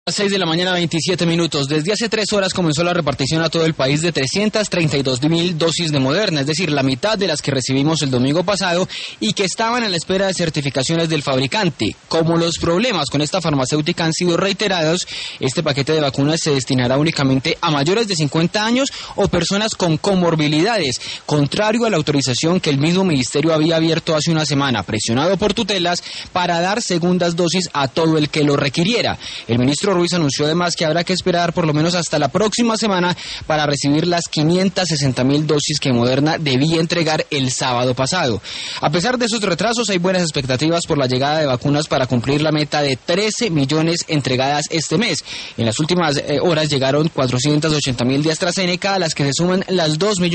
6 de la mañana, 27 minutos. Desde hace 3 horas comenzó la repartición a todo el país de 332.000 dosis de Moderna, es decir, la mitad de las que recibimos el domingo pasado y que estaban a la espera de certificaciones del fabricante. Como los problemas con esta farmacéutica han sido reiterados, este paquete de vacunas se destinará únicamente a mayores de 50 años o personas con comorbilidades, contrario a la autorización que el mismo ministerio había abierto hace una semana, presionado por tutelas, para dar segundas dosis a todo el que lo requiriera. El ministro Ruiz anunció además que habrá que esperar por lo menos hasta la próxima semana para recibir las 560.000 dosis que Moderna debía entregar el sábado pasado. A pesar de esos retrasos, hay buenas expectativas por la llegada de vacunas para cumplir la meta de 13 millones entregadas este mes. En las últimas horas llegaron 480.000 de AstraZeneca, a las que se suman las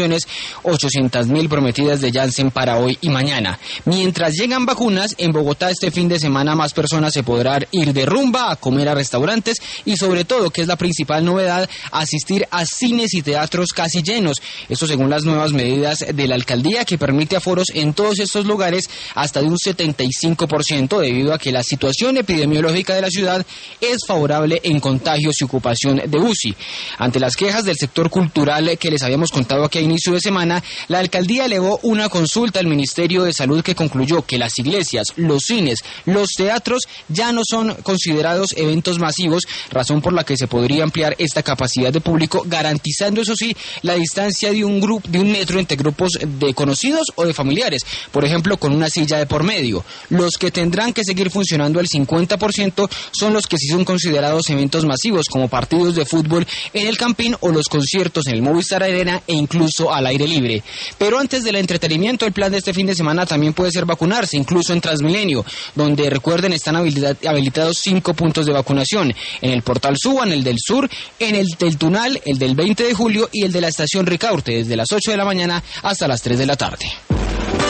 2.800.000 prometidas de Janssen para hoy y mañana. Mientras llegan vacunas, en Bogotá este fin de semana más personas se podrán ir de rumba, a comer a restaurantes y sobre todo, que es la principal novedad, asistir a cines y teatros casi llenos. Esto según las nuevas medidas de la alcaldía, que permite aforos en todos estos lugares hasta de un 75%, debido a que la situación epidemiológica de la ciudad es favorable en contagios y ocupación de UCI. Ante las quejas del sector cultural que les habíamos contado aquí a inicio de semana, la alcaldía elevó una consulta al Ministerio de Salud que concluyó que las iglesias, los cines, los teatros ya no son considerados eventos masivos, razón por la que se podría ampliar esta capacidad de público, garantizando eso sí la distancia de un metro entre grupos de conocidos o de familiares, por ejemplo con una silla de por medio. Los que tendrán que seguir funcionando al 50% son los que sí son considerados eventos masivos, como partidos de fútbol en el Campín o los conciertos en el Movistar Arena e incluso al aire libre. Pero antes del entretenimiento, el plan de este fin de semana también puede ser vacunarse, incluso en Transmilenio, donde recuerden están habilitados 5 puntos de vacunación: en el Portal Suba, en el del Sur, en el del Tunal, el del 20 de julio y el de la estación Ricaurte, desde las 8 de la mañana hasta las 3 de la tarde.